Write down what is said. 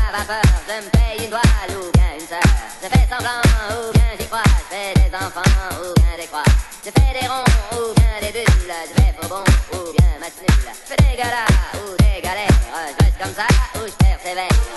à vapeur, je me paye une voile ou bien une sœur. Je fais semblant ou bien j'y crois, je fais des enfants ou bien des croix. Je fais des ronds ou bien des bulles, je vais faux bon ou bien match nul. Je fais des galas ou des galères, je reste comme ça ou je persévère.